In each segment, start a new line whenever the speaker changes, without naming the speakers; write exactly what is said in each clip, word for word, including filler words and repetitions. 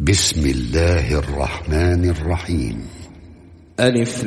بسم الله الرحمن الرحيم.
ألف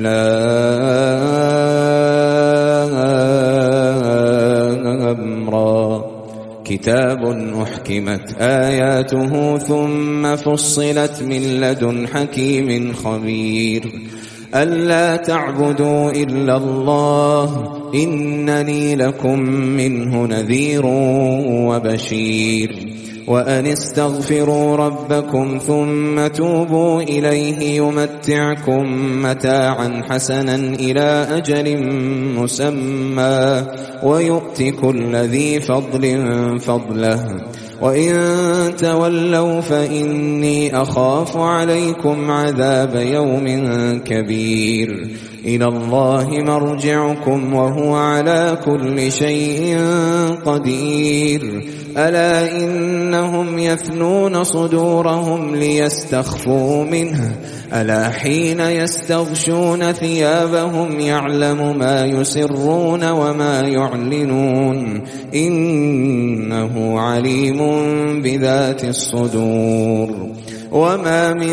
لام را. كتاب أحكمت آياته ثم فصلت من لدن حكيم خبير ألا تعبدوا إلا الله إنني لكم منه نذير وبشير وأن استغفروا ربكم ثم توبوا إليه يمتعكم متاعا حسنا إلى أجل مسمى ويؤت كل ذي فضل فضله وإن تولوا فإني أخاف عليكم عذاب يوم كبير إلى الله مرجعكم وهو على كل شيء قدير ألا إنهم يثنون صدورهم ليستخفوا منه ألا حين يستغشون ثيابهم يعلم ما يسرون وما يعلنون إنه عليم بذات الصدور وما من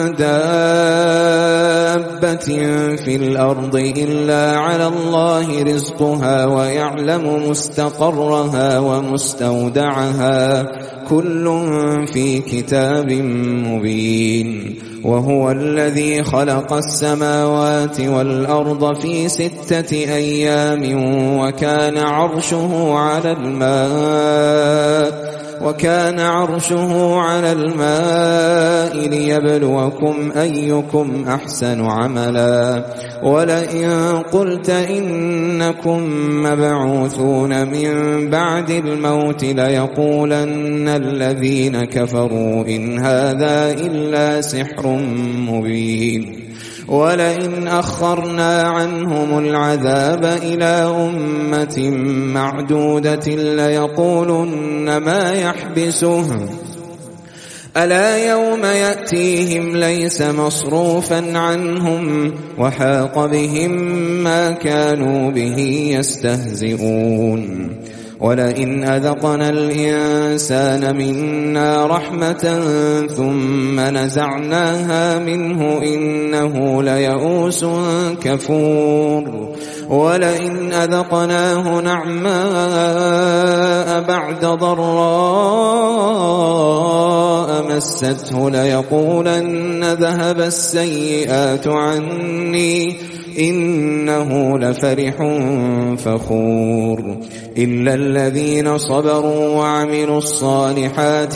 دابة في الأرض إلا على الله رزقها ويعلم مستقرها ومستودعها كل في كتاب مبين وهو الذي خلق السماوات والأرض في ستة أيام وكان عرشه على الماء وكان عرشه على الماء ليبلوكم أيكم أحسن عملا ولئن قلت إنكم مبعوثون من بعد الموت ليقولن الذين كفروا إن هذا إلا سحر مبين ولئن أخرنا عنهم العذاب إلى أمة معدودة ليقولن ما يحبسه ألا يوم يأتيهم ليس مصروفا عنهم وحاق بهم ما كانوا به يستهزئون ولئن أذقنا الإنسان منا رحمة ثم نزعناها منه إنه ليئوس كفور ولئن أذقناه نعماء بعد ضراء مسته ليقولن ذهب السيئات عني إنه لفرح فخور إلا الذين صبروا وعملوا الصالحات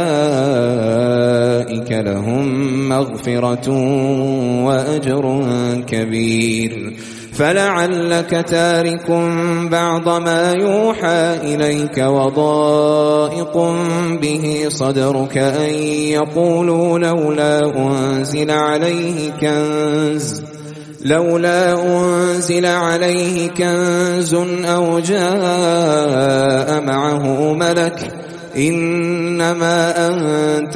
أولئك لهم مغفرة وأجر كبير فلعلك تارك بعض ما يوحى إليك وضائق به صدرك أن يقولوا لولا أنزل عليه كنز لولا أنزل عليه كنز أو جاء معه ملك إنما أنت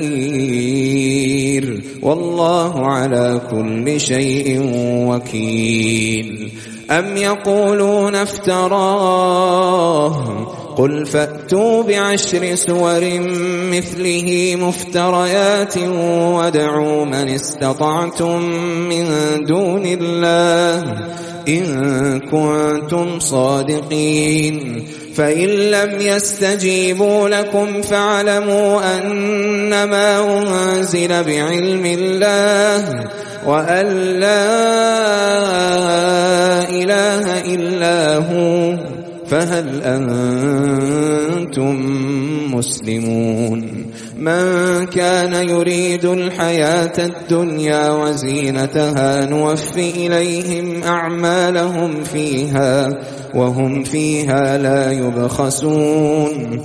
نذير والله على كل شيء وكيل أم يقولون افتراه قل فأتوا بعشر سور مثله مفتريات وادعوا من استطعتم من دون الله إن كنتم صادقين فإن لم يستجيبوا لكم فاعلموا أنما أنزل بعلم الله وأن لا إله إلا هو فهل أنتم مسلمون من كان يريد الحياة الدنيا وزينتها نوفي إليهم أعمالهم فيها وهم فيها لا يبخسون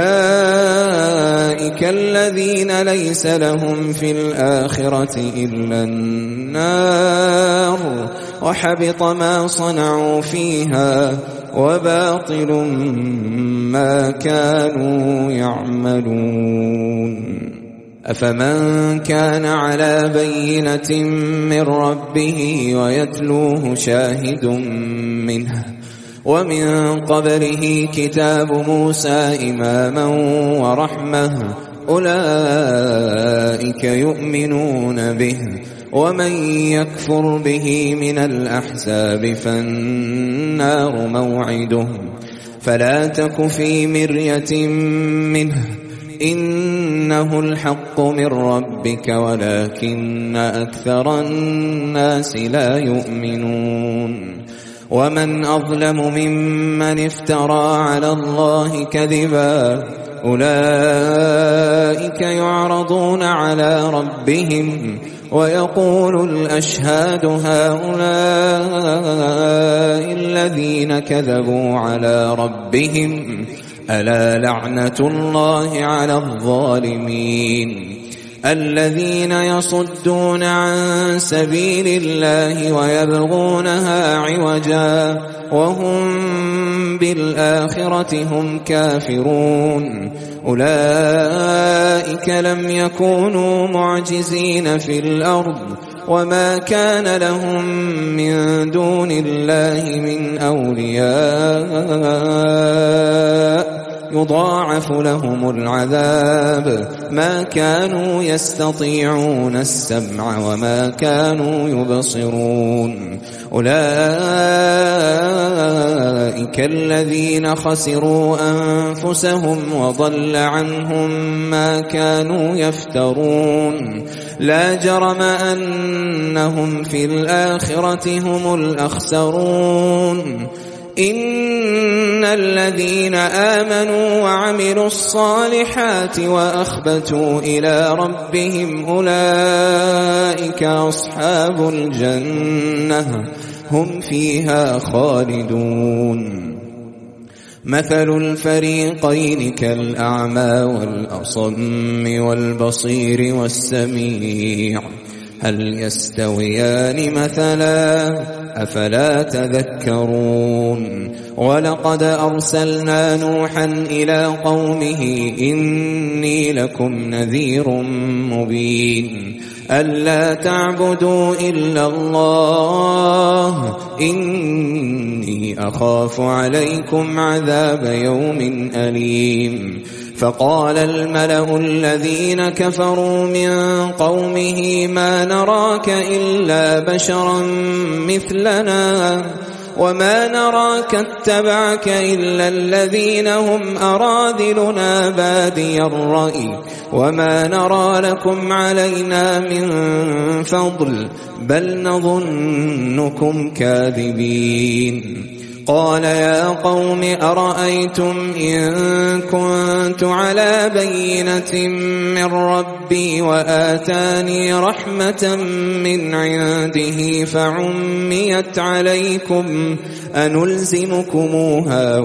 أولئك الذين ليس لهم في الآخرة إلا النار وحبط ما صنعوا فيها وباطل ما كانوا يعملون أفمن كان على بينة من ربه ويتلوه شاهد منه ومن قبله كتاب موسى إماما ورحمة أولئك أولئك يؤمنون به ومن يكفر به من الأحزاب فالنار موعده فلا تك في مرية منه إنه الحق من ربك ولكن أكثر الناس لا يؤمنون ومن أظلم ممن افترى على الله كذبا أولئك يعرضون على ربهم ويقول الأشهاد هؤلاء الذين كذبوا على ربهم ألا لعنة الله على الظالمين الذين يصدون عن سبيل الله ويبغونها عوجا وهم بالآخرة هم كافرون أولئك لم يكونوا معجزين في الأرض وما كان لهم من دون الله من أولياء يضاعف لهم العذاب ما كانوا يستطيعون السمع وما كانوا يبصرون أولئك الذين خسروا أنفسهم وضل عنهم ما كانوا يفترون لا جرم أنهم في الآخرة هم الأخسرون إن الذين آمنوا وعملوا الصالحات وأخبتوا إلى ربهم أولئك أصحاب الجنة هم فيها خالدون مثل الفريقين كالأعمى والأصم والبصير والسميع هل يستويان مثلا أفلا تذكرون ولقد أرسلنا نوحا إلى قومه إني لكم نذير مبين ألا تعبدوا إلا الله إني أخاف عليكم عذاب يوم أليم فقال الملأ الذين كفروا من قومه ما نراك إلا بشرا مثلنا وما نراك اتبعك إلا الذين هم أراذلنا بادي الرأي وما نرى لكم علينا من فضل بل نظنكم كاذبين قال يا قوم أرأيتم إن كنت على بينة من ربي وآتاني رحمة من عنده فعميت عليكم أنلزمكموها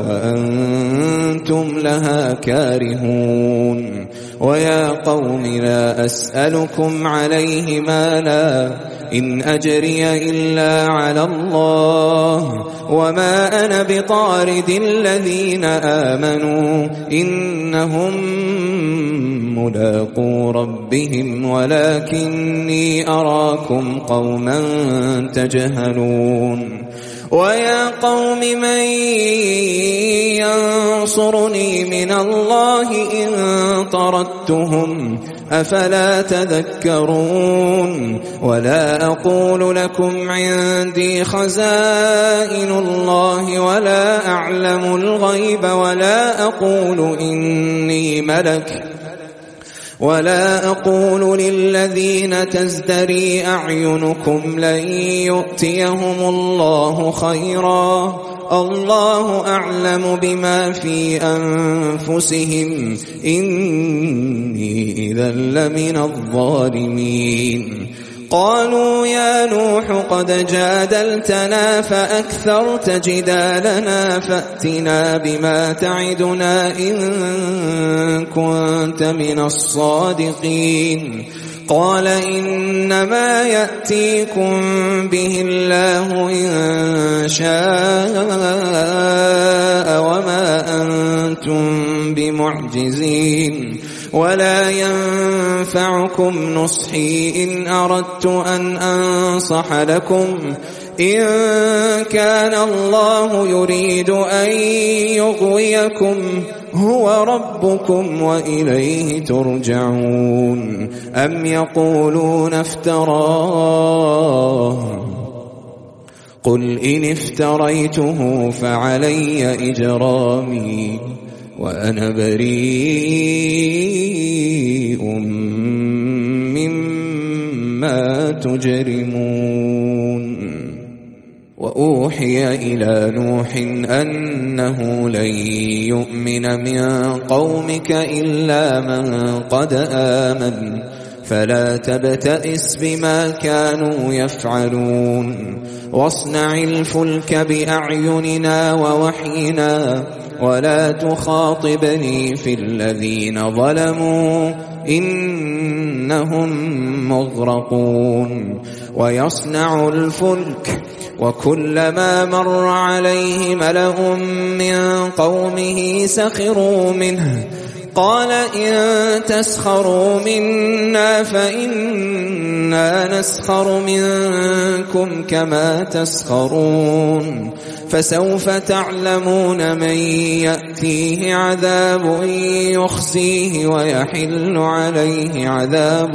وأنتم لها كارهون ويا قوم لا أسألكم عليه مالا إن أجري إلا على الله وما أنا بطارد الذين آمنوا إنهم ملاقو ربهم ولكني أراكم قوما تجهلون ويا قوم من ينصرني من الله إن طردتهم أفلا تذكرون ولا أقول لكم عندي خزائن الله ولا أعلم الغيب ولا أقول إني ملك ولا أقول للذين تزدري أعينكم لن يؤتيهم الله خيرا الله أعلم بما في أنفسهم إني إذا لمن الظالمين قالوا يا نوح قد جادلتنا فأكثرت جدالنا فأتنا بما تعدنا إن كنت من الصادقين قال إنما يأتيكم به الله إن شاء وما أنتم بمعجزين ولا ينفعكم نصحي إن أردت أن أنصح لكم إن كان الله يريد أن يغويكم هو ربكم وإليه ترجعون أم يقولون افتراه قل إن افتريته فعلي إجرامي وأنا بريء مما تجرمون وأوحي إلى نوح أنه لن يؤمن من قومك إلا من قد آمن فلا تبتئس بما كانوا يفعلون واصنع الفلك بأعيننا ووحينا ولا تخاطبني في الذين ظلموا إنهم مغرقون ويصنع الفلك وكلما مر عليه ملأ من قومه سخروا منه قال إن تسخروا منا فإنا نسخر منكم كما تسخرون فسوف تعلمون من يأتيه عذاب يخزيه ويحل عليه عذاب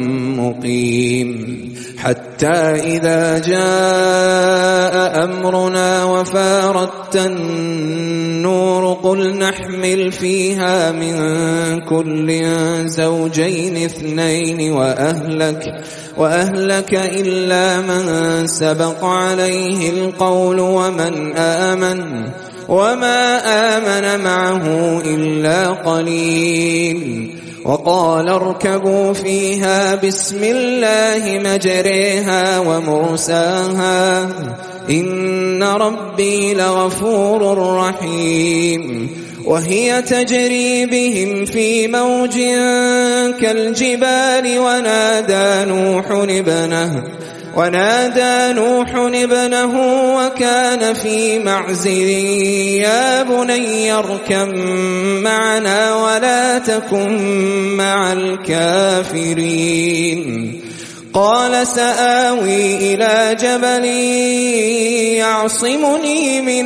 مقيم حتى إذا جاء أمرنا وفارت النور قل نحمل فيها من كل زوجين اثنين وأهلك, وأهلك إلا من سبق عليه القول ومن آمن وما آمن معه إلا قليل وقال اركبوا فيها بسم الله مجريها ومرساها إن ربي لغفور رحيم وهي تجري بهم في موج كالجبال ونادى نوح ابنه ونادى نوح ابنه وكان في معزل يا بني اركب معنا ولا تكن مع الكافرين قال سآوي إلى جبل يعصمني من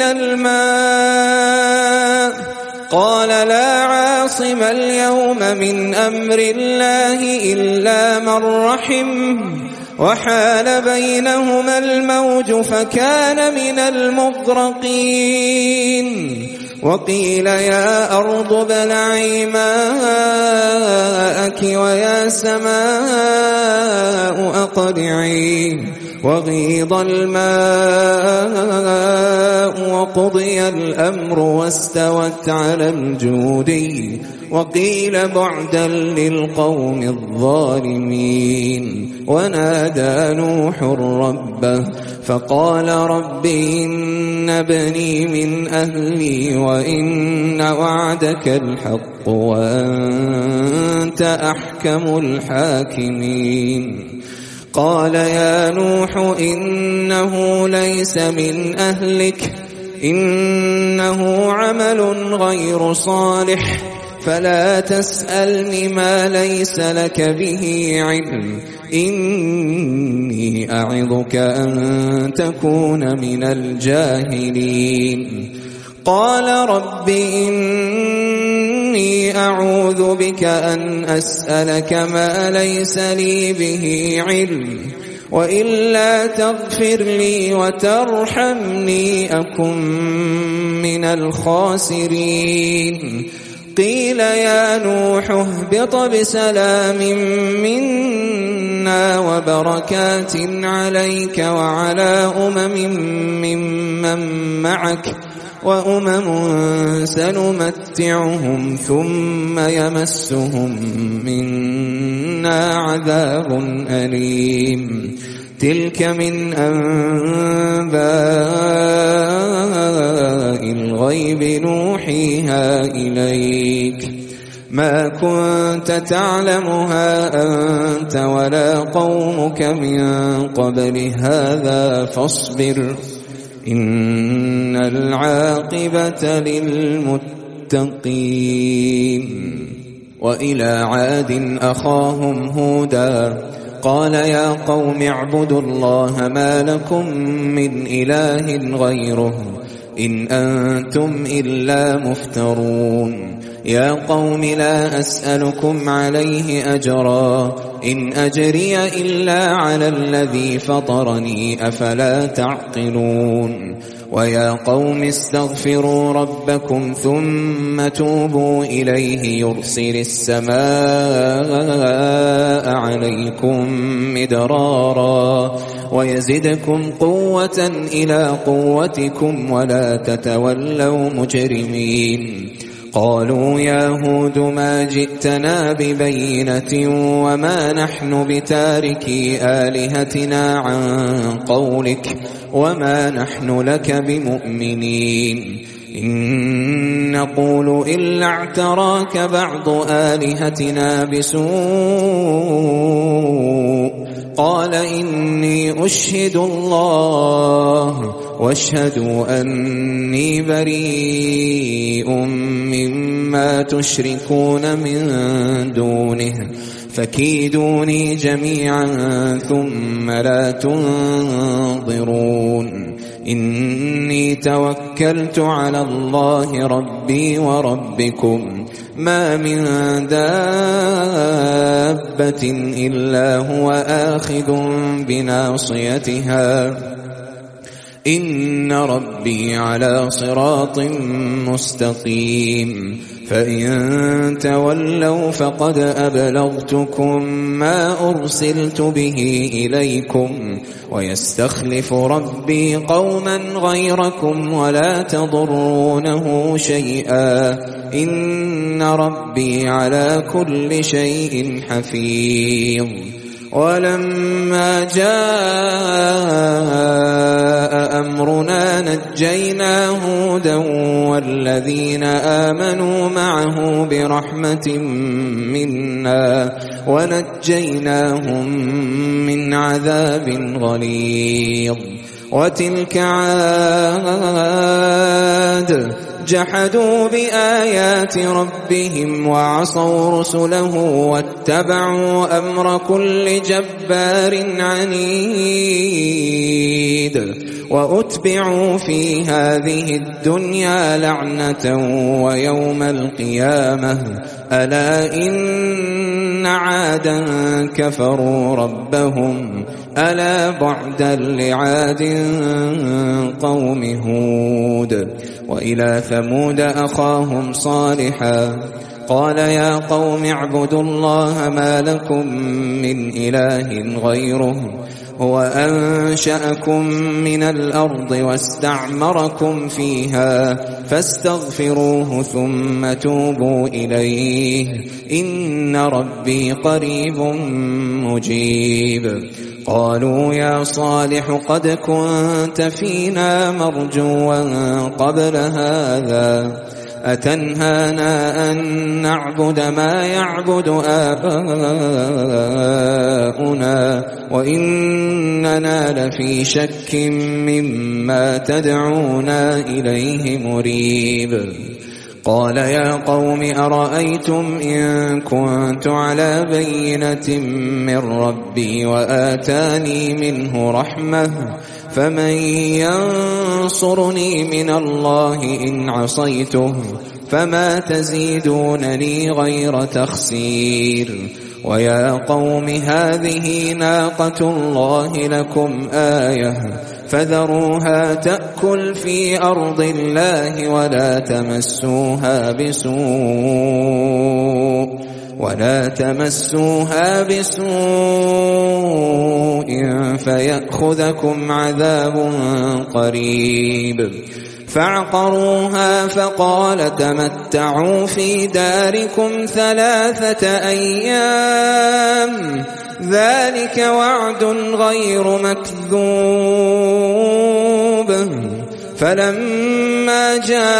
الماء قال لا عاصم اليوم من أمر الله إلا من رحم وحال بينهما الموج فكان من المغرقين وقيل يا أرض ابلعي ماءك ويا سماء أقلعي وغيض الماء وقضي الأمر واستوت على الجودي وقيل بعدا للقوم الظالمين ونادى نوح ربه فقال رب إن ابني من أهلي وإن وعدك الحق وأنت أحكم الحاكمين قال يا نوح إنه ليس من أهلك إنه عمل غير صالح فلا تسألني ما ليس لك به علم إني أعظك أن تكون من الجاهلين قال رب إني أعوذ بك أن أسألك ما ليس لي به علم وإلا تغفر لي وترحمني أكن من الخاسرين قيل يا نوح اهبط بسلام منا وبركات عليك وعلى أمم ممن معك وأمم سنمتعهم ثم يمسهم منا عذاب أليم تلك من أنباء الغيب نوحيها إليك ما كنت تعلمها أنت ولا قومك من قبل هذا فاصبر إن العاقبة للمتقين وإلى عاد أخاهم هودا قال يا قوم اعبدوا الله ما لكم من إله غيره إن أنتم إلا مفترون يا قوم لا أسألكم عليه أجرا إن أجري إلا على الذي فطرني أفلا تعقلون ويا قوم استغفروا ربكم ثم توبوا إليه يرسل السماء عليكم مدرارا ويزدكم قوة إلى قوتكم ولا تتولوا مجرمين قالوا يا هود ما جئتنا ببينة وما نحن بتاركي آلهتنا عن قولك وما نحن لك بمؤمنين إن نقول إلا اعتراك بعض آلهتنا بسوء قال إني أشهد الله واشهدوا أني بريء مما تشركون من دونه فكيدوني جميعا ثم لا تنظرون إني توكلت على الله ربي وربكم ما من دابة إلا هو آخذ بناصيتها إن ربي على صراط مستقيم فإن تولوا فقد أبلغتكم ما أرسلت به إليكم ويستخلف ربي قوما غيركم ولا تضرونه شيئا إن ربي على كل شيء حفيظ ولما جاء أمرنا نجينا هودا والذين آمنوا معه برحمة منا ونجيناهم من عذاب غليظ وتلك عاد جحدوا بآيات ربهم وعصوا رسله واتبعوا أمر كل جبار عنيد وأتبعوا في هذه الدنيا لعنة ويوم القيامة ألا إن عادا كفروا ربهم ألا بعدا لعاد قوم هود وإلى ثمود أخاهم صالحا قال يا قوم اعبدوا الله ما لكم من إله غيره هو أنشأكم من الأرض واستعمركم فيها فاستغفروه ثم توبوا إليه إن ربي قريب مجيب قالوا يا صالح قد كنت فينا مرجوا قبل هذا أتنهانا أن نعبد ما يعبد آباؤنا وإننا لفي شك مما تدعونا إليه مريب قال يا قوم أرأيتم إن كنت على بينة من ربي وآتاني منه رحمة فمن ينصرني من الله إن عصيته فما تزيدونني غير تخسير ويا قوم هذه ناقة الله لكم آية فذروها تأكل في أرض الله ولا تمسوها بسوء ولا تمسوها بسوء فيأخذكم عذاب قريب فعقروها فقال تمتعوا في داركم ثلاثة أيام ذلك وعد غير مكذوب فلما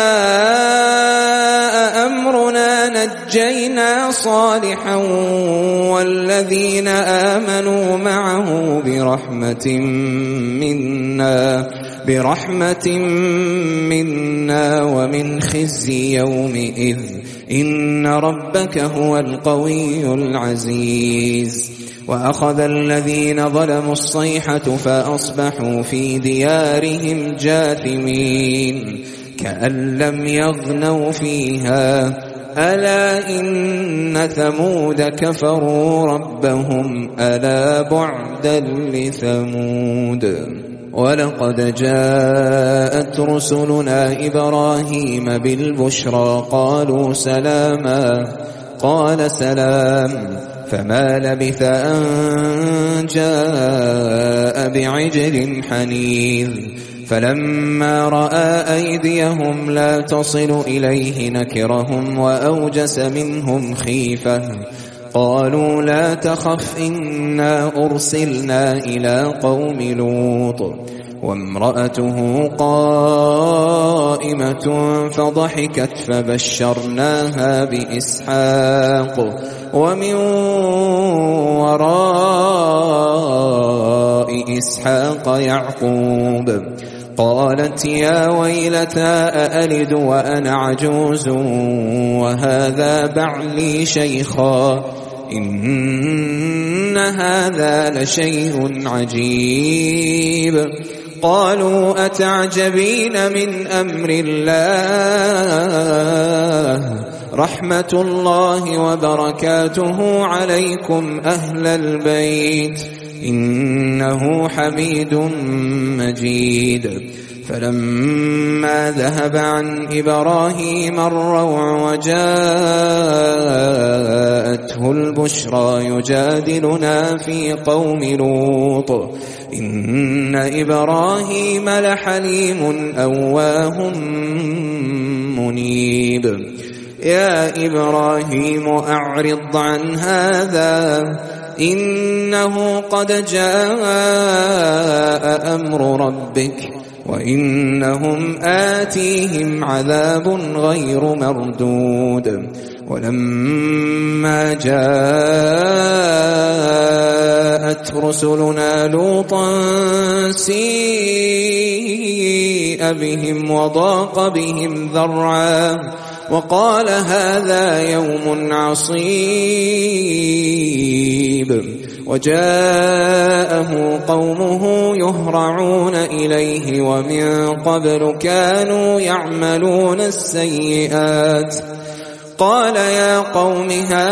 جاء أمرنا نجينا صالحا والذين آمنوا معه برحمة منا برحمة منا ومن خزي يومئذ إن ربك هو القوي العزيز. وأخذ الذين ظلموا الصيحة فأصبحوا في ديارهم جاثمين كأن لم يغنوا فيها ألا إن ثمود كفروا ربهم ألا بعدا لثمود. ولقد جاءت رسلنا إبراهيم بالبشرى قالوا سلاما قال سلام فما لبث أن جاء بعجل حنيذ فلما رأى أيديهم لا تصل إليه نكرهم وأوجس منهم خيفة قالوا لا تخف إنا أرسلنا إلى قوم لوط وامرأته قائمة فضحكت فبشرناها بإسحاق ومن وراء إسحاق يعقوب قالت يا ويلتى أألد وأنا عجوز وهذا بعلي شيخا إن هذا لشيء عجيب. قالوا أتعجبين من أمر الله رحمة الله وبركاته عليكم أهل البيت إنه حميد مجيد. فلما ذهب عن إبراهيم الروع وجاءته البشرى يجادلنا في قوم لوط إن إبراهيم لحليم أواه منيب. يا إبراهيم أعرض عن هذا إنه قد جاء أمر ربك وإنهم آتيهم عذاب غير مردود. ولما جاءت رسلنا لوطا سيء بهم وضاق بهم ذرعا وقال هذا يوم عصيب. وجاءه قومه يهرعون إليه ومن قبل كانوا يعملون السيئات قال يا قوم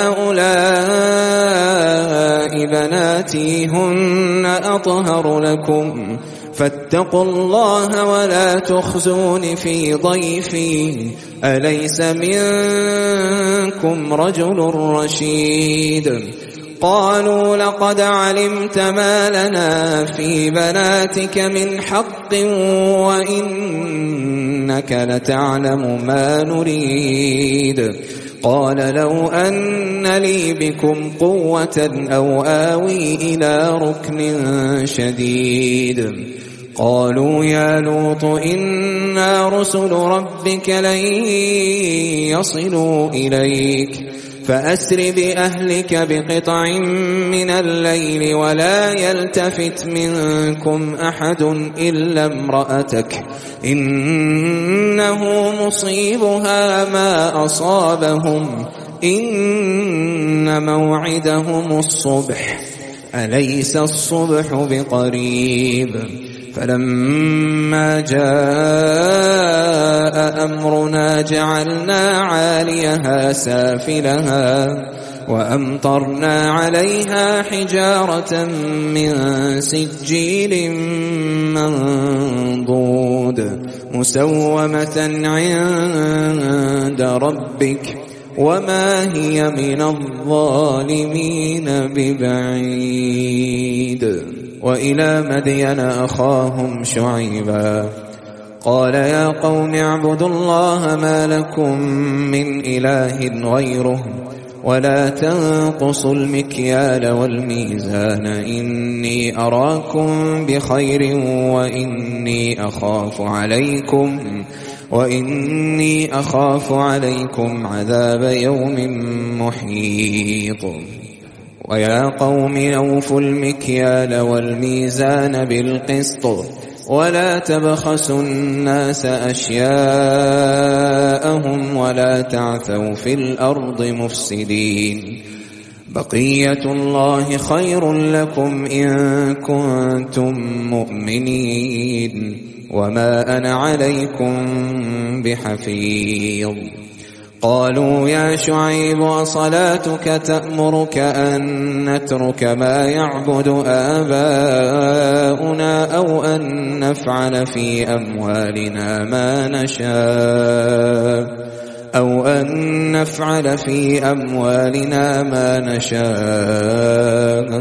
هؤلاء بناتي هن أطهر لكم فاتقوا الله ولا تخزون في ضيفي أليس منكم رجل رشيد. قالوا لقد علمت ما لنا في بناتك من حق وإنك لتعلم ما نريد. قال لو أن لي بكم قوة أو آوي إلى ركن شديد. قالوا يا لوط إنا رسل ربك لن يصلوا إليك فأسر بأهلك بقطع من الليل ولا يلتفت منكم أحد إلا امرأتك إنه مصيبها ما أصابهم إن موعدهم الصبح أليس الصبح بقريب. فلما جاء أمرنا جعلنا عاليها سافلها وأمطرنا عليها حجارة من سجيل منضود مسومة عند ربك وما هي من الظالمين ببعيد. وإلى مدين أخاهم شعيبا قال يا قوم اعبدوا الله ما لكم من إله غيره ولا تنقصوا المكيال والميزان إني أراكم بخير وإني أخاف عليكم وإني أخاف عليكم عذاب يوم محيط. ويا قوم أوفوا المكيال والميزان بالقسط ولا تبخسوا الناس أشياءهم ولا تعثوا في الأرض مفسدين بقية الله خير لكم إن كنتم مؤمنين وما أنا عليكم بحفيظ قالوا يا شعيب أصلاتك تأمرك أن نترك ما يعبد آباؤنا أو أن نفعل في أموالنا ما نشاء أو أن نفعل في أموالنا ما نشاء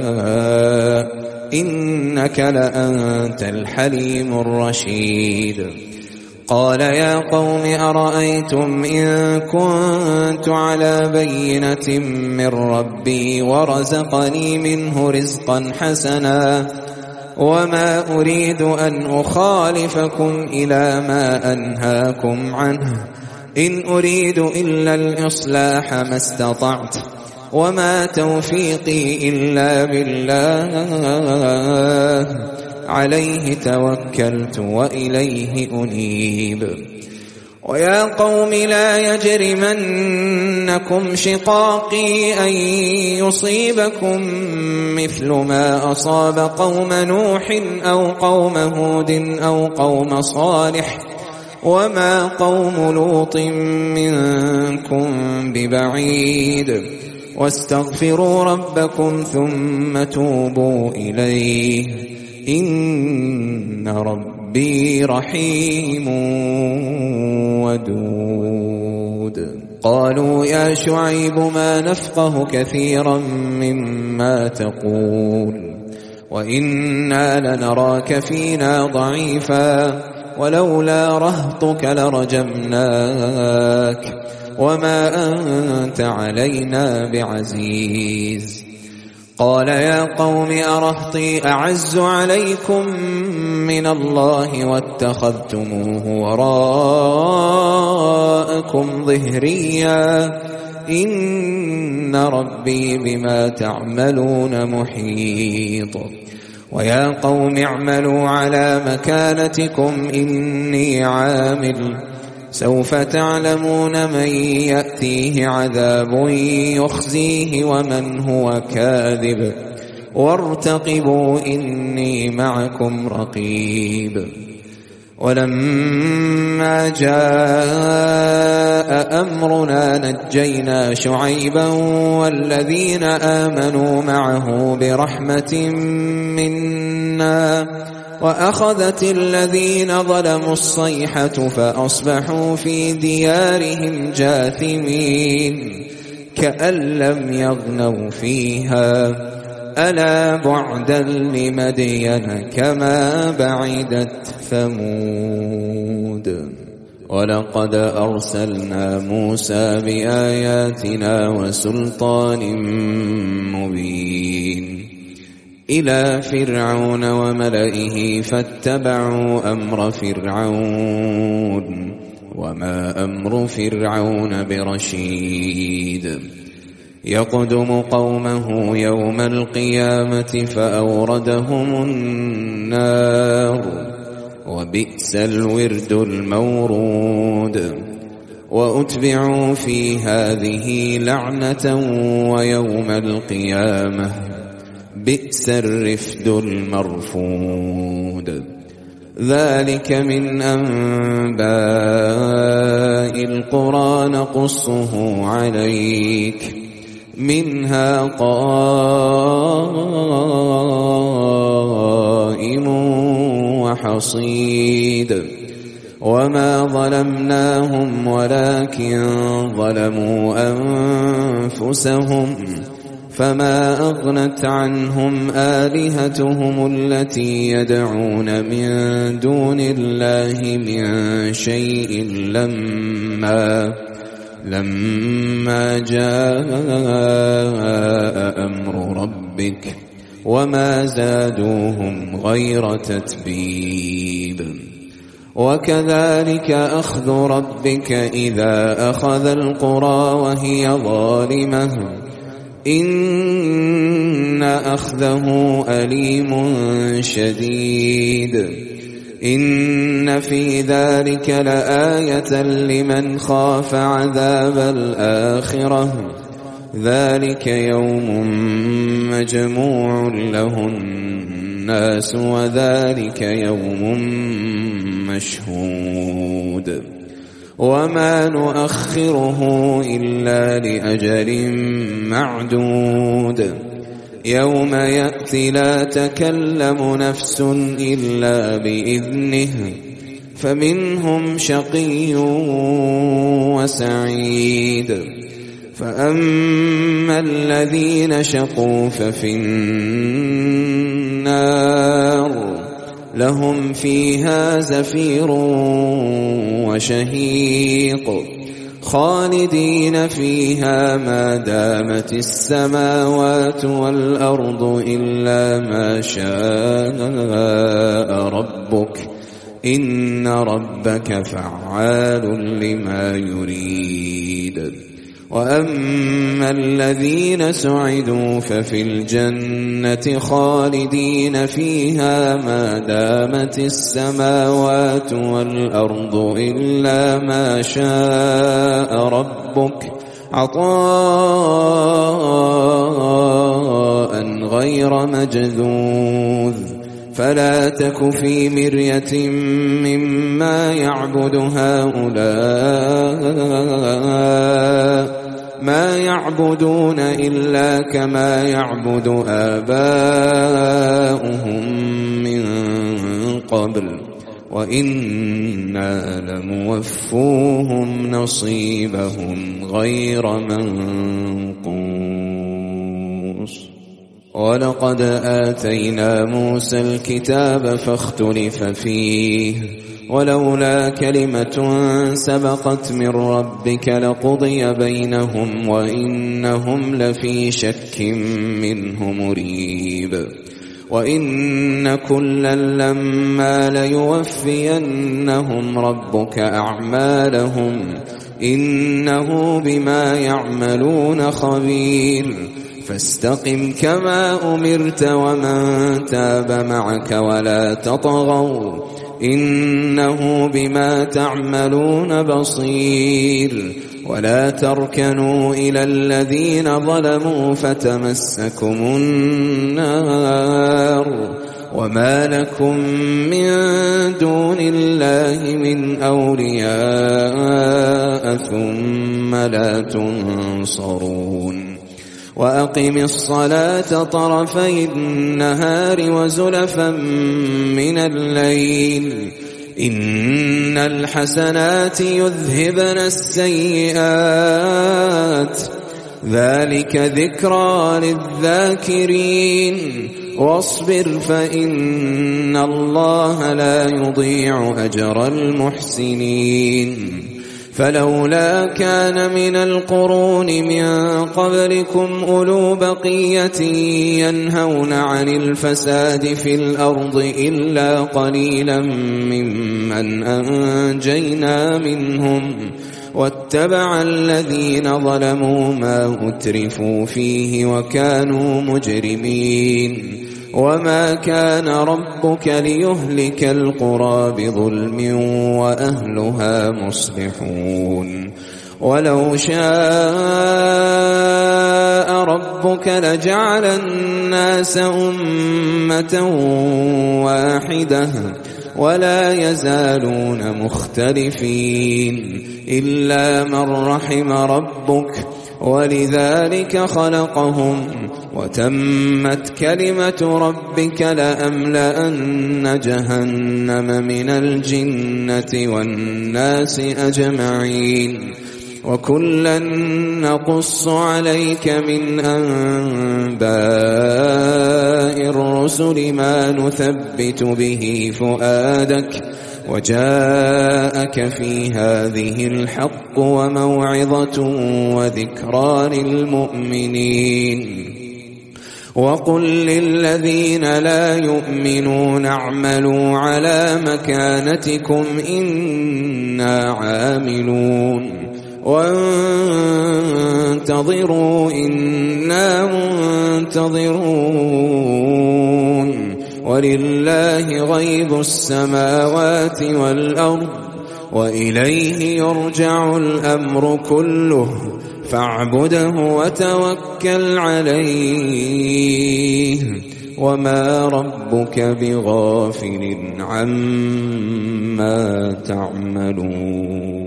إنك لأنت الحليم الرشيد قال يا قوم أرأيتم إن كنت على بينة من ربي ورزقني منه رزقا حسنا وما أريد أن أخالفكم إلى ما أنهاكم عنه إن أريد إلا الإصلاح ما استطعت وما توفيقي إلا بالله عليه توكلت وإليه أنيب ويا قوم لا يجرمنكم شقاقي أن يصيبكم مثل ما أصاب قوم نوح أو قوم هود أو قوم صالح وما قوم لوط منكم ببعيد واستغفروا ربكم ثم توبوا إليه إن ربي رحيم ودود قالوا يا شعيب ما نفقه كثيرا مما تقول وإنا لنراك فينا ضعيفا ولولا رهطك لرجمناك وما أنت علينا بعزيز قال يا قوم أرهطي أعز عليكم من الله واتخذتموه وراءكم ظهريا إن ربي بما تعملون محيط ويا قوم اعملوا على مكانتكم إني عامل سوف تعلمون من يأتيه عذاب يخزيه ومن هو كاذب وارتقبوا إني معكم رقيب ولما جاء أمرنا نجينا شعيبا والذين آمنوا معه برحمة منا وأخذت الذين ظلموا الصيحة فأصبحوا في ديارهم جاثمين كأن لم يغنوا فيها ألا بعدا لمدين كما بعدت ثمود ولقد أرسلنا موسى بآياتنا وسلطان مبين إلى فرعون وملئه فاتبعوا أمر فرعون وما أمر فرعون برشيد يقدم قومه يوم القيامة فأوردهم النار وبئس الورد المورود وأتبعوا في هذه لعنة ويوم القيامة بئس الرفد المرفود ذلك من أنباء القرى نقصه عليك منها قائم وحصيد وما ظلمناهم ولكن ظلموا أنفسهم فما أغنت عنهم آلهتهم التي يدعون من دون الله من شيء لما لما جاء أمر ربك وما زادوهم غير تتبيب وكذلك أخذ ربك إذا أخذ القرى وهي ظالمة إن أخذه أليم شديد إن في ذلك لآية لمن خاف عذاب الآخرة ذلك يوم مجموع له الناس وذلك يوم مشهود وما نؤخره إلا لأجل معدود يوم يأتي لا تكلم نفس إلا بإذنه فمنهم شقي وسعيد فأما الذين شقوا ففي النار لهم فيها زفير وشهيق خالدين فيها ما دامت السماوات والأرض إلا ما شاء ربك إن ربك فعال لما يريد وأما الذين سعدوا ففي الجنة خالدين فيها ما دامت السماوات والأرض إلا ما شاء ربك عطاء غير مجذوذ فلا تك في مرية مما يعبد هؤلاء ما يعبدون إلا كما يعبد آباؤهم من قبل وإنا لموفوهم نصيبهم غير منقوص ولقد آتينا موسى الكتاب فاختلف فيه ولولا كلمة سبقت من ربك لقضي بينهم وإنهم لفي شك منه مريب وإن كلا لما ليوفينهم ربك أعمالهم إنه بما يعملون خبير فاستقم كما أمرت ومن تاب معك ولا تطغوا إنه بما تعملون بصير ولا تركنوا إلى الذين ظلموا فتمسكم النار وما لكم من دون الله من أولياء ثم لا تنصرون وأقم الصلاة طرفي النهار وزلفا من الليل إن الحسنات يذهبن السيئات ذلك ذكرى للذاكرين واصبر فإن الله لا يضيع أجر المحسنين فلولا كان من القرون من قبلكم أولو بقية ينهون عن الفساد في الأرض إلا قليلا ممن أنجينا منهم واتبع الذين ظلموا ما أترفوا فيه وكانوا مجرمين وما كان ربك ليهلك القرى بظلم وأهلها مصلحون ولو شاء ربك لجعل الناس أمة واحدة ولا يزالون مختلفين إلا من رحم ربك ولذلك خلقهم وتمت كلمة ربك لأملأن جهنم من الجنة والناس أجمعين وكلا نقص عليك من أنباء الرسل ما نثبت به فؤادك وجاءك في هذه الحق وموعظة وذكرى للمؤمنين وقل للذين لا يؤمنون اعملوا على مكانتكم إنا عاملون وانتظروا إنا منتظرون ولله غيب السماوات والأرض وإليه يرجع الأمر كله فاعبده وتوكل عليه وما ربك بغافل عما تعملون.